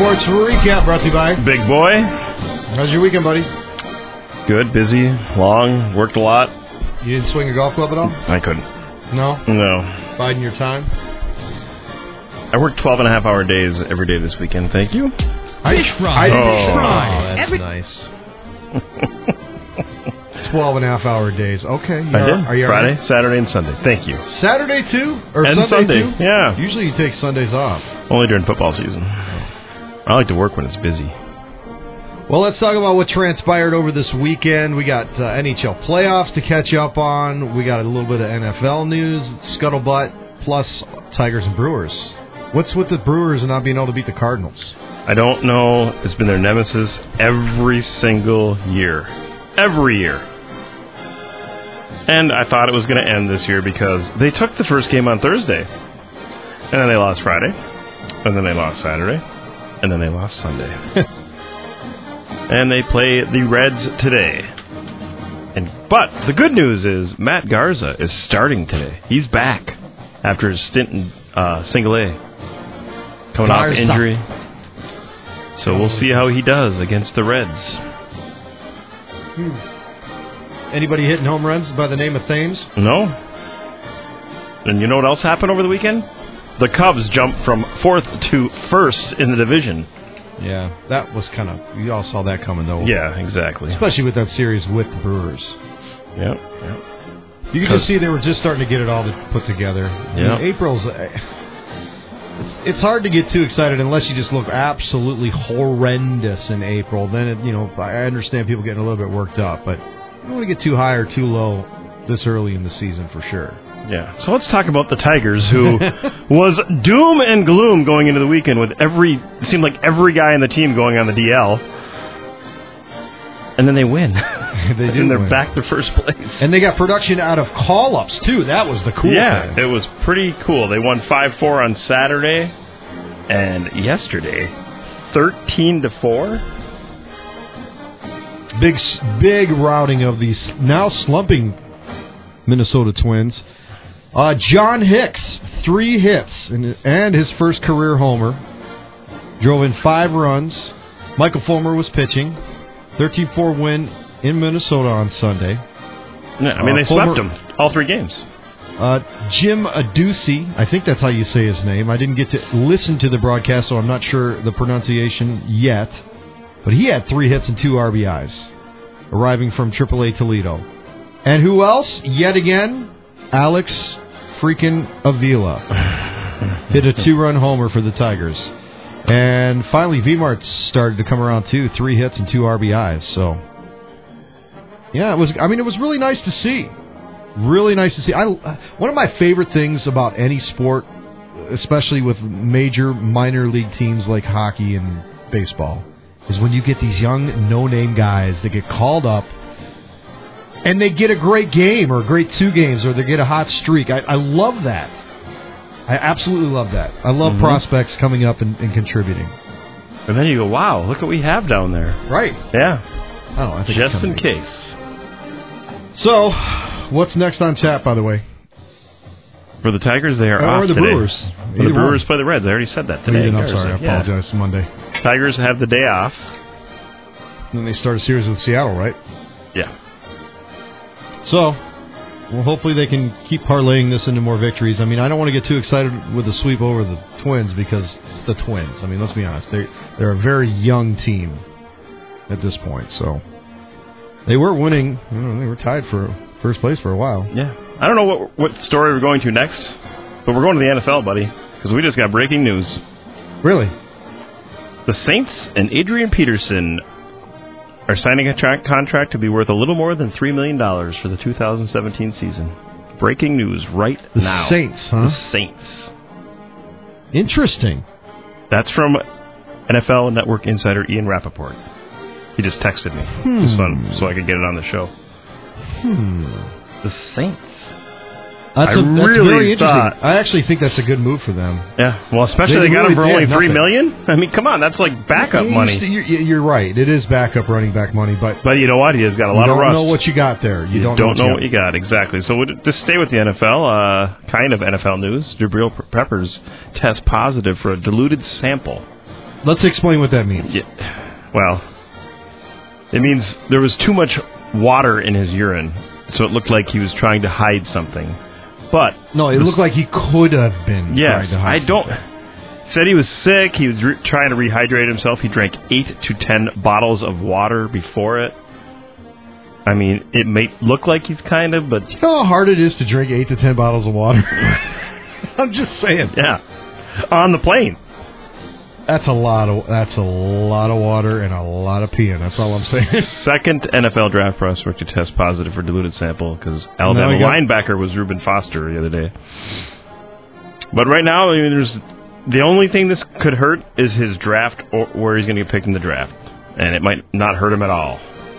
Sports Recap brought to you by Big Boy. How's your weekend, buddy? Good, busy, long, worked a lot. You didn't swing a golf club at all? I couldn't. No? No. Biding your time? I worked 12-and-a-half-hour days every day this weekend. Thank you. Fish fry. That's nice. 12-and-a-half-hour days. Okay. I did. Are you Friday, right? Saturday, and Sunday. Thank you. Saturday, too? Or and Sunday, too? Yeah. Usually you take Sundays off. Only during football season. I like to work when it's busy. Well, let's talk about what transpired over this weekend. We got NHL playoffs to catch up on. We got a little bit of NFL news, scuttlebutt, plus Tigers and Brewers. What's with the Brewers and not being able to beat the Cardinals? I don't know. It's been their nemesis every single year. Every year. And I thought it was going to end this year because they took the first game on Thursday. And then they lost Friday. And then they lost Saturday. And then they lost Sunday. And they play the Reds today. But the good news is Matt Garza is starting today. He's back after his stint in Single A. Coming off injury. So we'll see how he does against the Reds. Anybody hitting home runs by the name of Thames? No. And you know what else happened over the weekend? The Cubs jumped from 4th to 1st in the division. Yeah, that was kind of... You all saw that coming, though. Yeah, exactly. Especially with that series with the Brewers. Yep. You could just see they were just starting to get it all put together. Yeah. April's... It's hard to get too excited unless you just look absolutely horrendous in April. Then, I understand people getting a little bit worked up, but you don't want to get too high or too low this early in the season for sure. Yeah. So let's talk about the Tigers, who was doom and gloom going into the weekend with it seemed like every guy in the team going on the DL. And then they win. They do. And they're win. back to first place. And they got production out of call-ups, too. That was the cool thing. It was pretty cool. They won 5-4 on Saturday, and yesterday, 13-4. Big routing of these now slumping Minnesota Twins. John Hicks, 3 hits, and his first career homer. Drove in 5 runs. Michael Fulmer was pitching. 13-4 win in Minnesota on Sunday. Yeah, I mean, they swept them all 3 games. Jim Adducci, I think that's how you say his name. I didn't get to listen to the broadcast, so I'm not sure the pronunciation yet. But he had 3 hits and 2 RBIs, arriving from AAA Toledo. And who else? Yet again, Alex freaking Avila hit a 2-run homer for the Tigers. And finally, V-Mart started to come around too. 3 hits and 2 RBIs. So, yeah, it was really nice to see. Really nice to see. One of my favorite things about any sport, especially with major minor league teams like hockey and baseball, is when you get these young no-name guys that get called up and they get a great game or a great 2 games or they get a hot streak. I love that. I absolutely love that. I love prospects coming up and contributing. And then you go, wow, look what we have down there. Right. Yeah. I think just in case. So, what's next on chat, by the way? For the Tigers, they are off or the today. Brewers. The Brewers play the Reds. I already said that today. I'm sorry. I apologize. Monday. Tigers have the day off. And then they start a series with Seattle, right? Yeah. So, well, hopefully they can keep parlaying this into more victories. I mean, I don't want to get too excited with the sweep over the Twins because it's the Twins. I mean, let's be honest. They're a very young team at this point. So, they were winning. They were tied for first place for a while. Yeah. I don't know what story we're going to next, but we're going to the NFL, buddy, because we just got breaking news. Really? The Saints and Adrian Peterson are signing a contract to be worth a little more than $3 million for the 2017 season. Breaking news right now. The Saints, huh? The Saints. Interesting. That's from NFL Network insider Ian Rappaport. He just texted me. Just fun, so I could get it on the show. The Saints. That's really very interesting. thought. I actually think that's a good move for them. Yeah, well, especially they got him for only $3 million. I mean, come on, that's like backup money. You're right. It is backup running back money, but you know what? He has got a lot of rust. You don't know what you got there. You don't know what you got. Exactly. So we'll just stay with the NFL. Kind of NFL news. Jabril Peppers test positive for a diluted sample Let's explain what that means. Yeah. Well, it means there was too much water in his urine, so it looked like he was trying to hide something. But no, it looked like he could have been trying to hide something. Said he was sick. He was trying to rehydrate himself. He drank 8 to 10 bottles of water before it. I mean, it may look like he's kind of, but... You know how hard it is to drink 8 to 10 bottles of water? I'm just saying. Yeah. On the plane. That's a lot of water and a lot of peeing. That's all I'm saying. Second NFL draft prospect to test positive for diluted sample because Alabama linebacker was Reuben Foster the other day. But right now, I mean, the only thing this could hurt is his draft or where he's going to get picked in the draft, and it might not hurt him at all.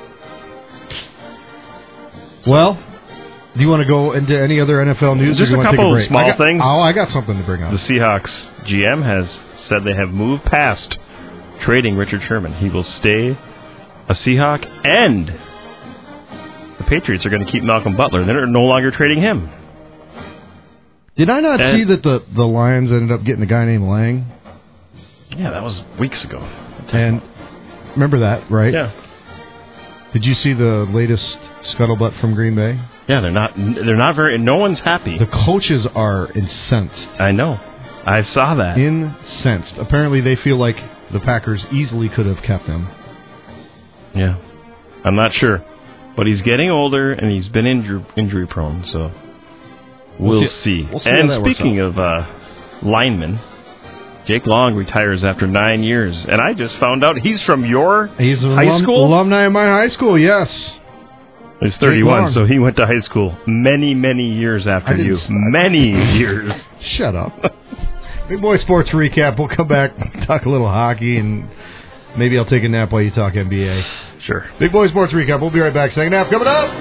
Well, do you want to go into any other NFL news? Just a couple of small things. Oh, I got something to bring up. The Seahawks GM has said they have moved past trading Richard Sherman. He will stay a Seahawk, and the Patriots are going to keep Malcolm Butler. They're no longer trading him. Did I not see that the Lions ended up getting a guy named Lang? Yeah, that was weeks ago. And remember that, right? Yeah. Did you see the latest scuttlebutt from Green Bay? Yeah, they're not very. No one's happy. The coaches are incensed. I know. I saw that. Incensed. Apparently, they feel like the Packers easily could have kept him. Yeah, I'm not sure, but he's getting older and he's been injury prone. So we'll see. And speaking of linemen, Jake Long retires after 9 years, and I just found out he's from your high school. Alumni of my high school. Yes. He's 31, so he went to high school many years after you. Many years. Shut up. Big Boy Sports Recap. We'll come back, talk a little hockey, and maybe I'll take a nap while you talk NBA. Sure. Big Boy Sports Recap. We'll be right back. Second half coming up.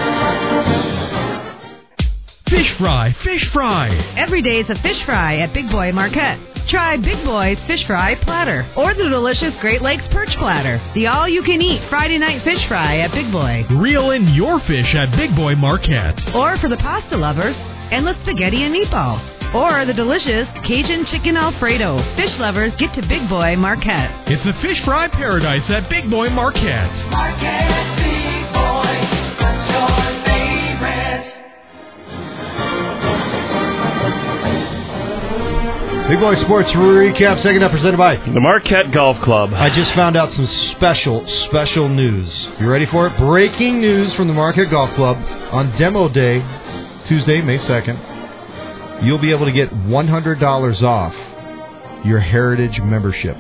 Fish fry, fish fry. Every day is a fish fry at Big Boy Marquette. Try Big Boy's Fish Fry Platter or the delicious Great Lakes Perch Platter. The all-you-can-eat Friday night fish fry at Big Boy. Reel in your fish at Big Boy Marquette. Or for the pasta lovers, endless spaghetti and meatballs. Or the delicious Cajun Chicken Alfredo. Fish lovers, get to Big Boy Marquette. It's a fish fry paradise at Big Boy Marquette. Marquette Big Boy, what's your favorite? Big Boy Sports Recap, second up, presented by the Marquette Golf Club. I just found out some special news. You ready for it? Breaking news from the Marquette Golf Club. On demo day, Tuesday, May 2nd, you'll be able to get $100 off your Heritage memberships.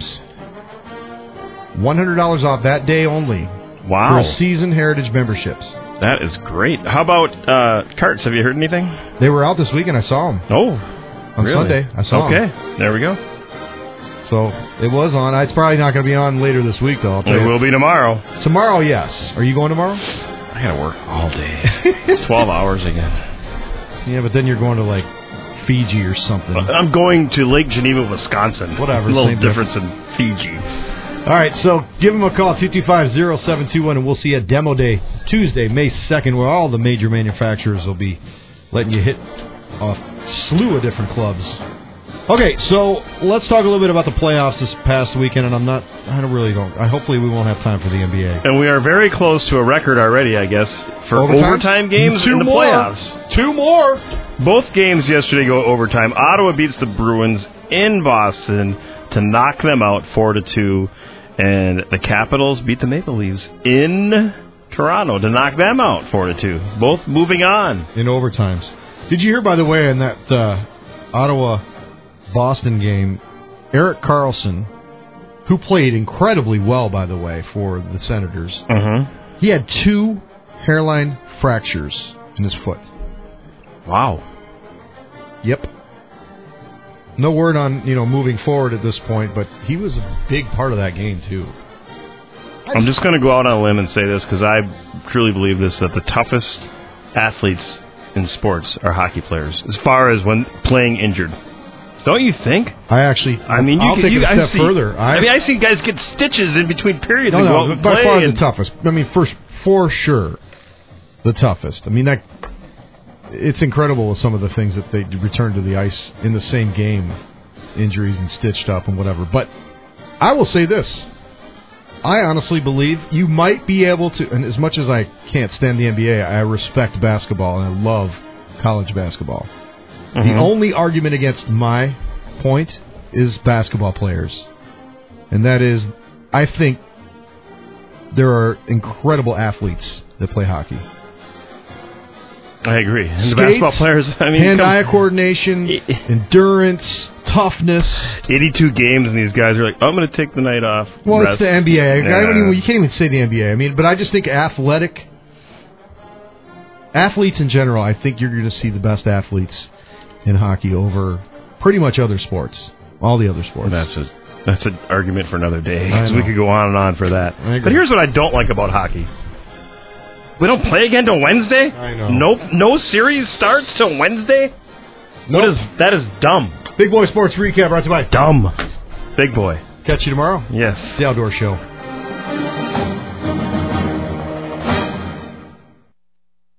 $100 off that day only. Wow. For season Heritage memberships. That is great. How about carts? Have you heard anything? They were out this week and I saw them. Oh. On really? Sunday, I saw them. Okay, there we go. So, it was on. It's probably not going to be on later this week, though. It will be tomorrow. Tomorrow, yes. Are you going tomorrow? I got to work all day. 12 hours again. Yeah, but then you're going to, like, Fiji or something. I'm going to Lake Geneva, Wisconsin. Whatever. A little difference in Fiji. All right, so give them a call, 225-0721, and we'll see you at Demo Day, Tuesday, May 2nd, where all the major manufacturers will be letting you hit a slew of different clubs. Okay, so let's talk a little bit about the playoffs this past weekend, and hopefully we won't have time for the NBA. And we are very close to a record already, I guess, for overtime games in the playoffs. 2 more. Both games yesterday go overtime. Ottawa beats the Bruins in Boston to knock them out 4-2, and the Capitals beat the Maple Leafs in Toronto to knock them out 4-2. Both moving on in overtimes. Did you hear, by the way, in that Ottawa-Boston game, Erik Karlsson, who played incredibly well, by the way, for the Senators, he had 2 hairline fractures in his foot. Wow. Yep. No word on, moving forward at this point, but he was a big part of that game, too. I'm just going to go out on a limb and say this, because I truly believe this, that the toughest athletes in sports are hockey players, as far as when playing injured. Don't you think? I'll take it a step further. I see guys get stitches in between periods. No, by far the toughest. I mean, for sure, the toughest. I mean, it's incredible with some of the things that they return to the ice in the same game, injuries and stitched up and whatever. But I will say this. I honestly believe you might be able to, and as much as I can't stand the NBA, I respect basketball and I love college basketball. Mm-hmm. The only argument against my point is basketball players. And that is, I think there are incredible athletes that play hockey. I agree. And the Skates, basketball players, I mean, hand-eye coordination, endurance, toughness. 82 games, and these guys are like, I'm going to take the night off. Well, rest. it's the NBA. Yeah. You can't even say the NBA. I mean, but I just think athletes in general, I think you're going to see the best athletes in hockey over pretty much other sports, all the other sports. That's an argument for another day. I 'Cause know. we could go on and on for that. I agree. But here's what I don't like about hockey. We don't play again till Wednesday? I know. No series starts till Wednesday? Nope. That is dumb. Big Boy Sports Recap brought to you by Dumb. Big boy. Catch you tomorrow. Yes. The Outdoor Show.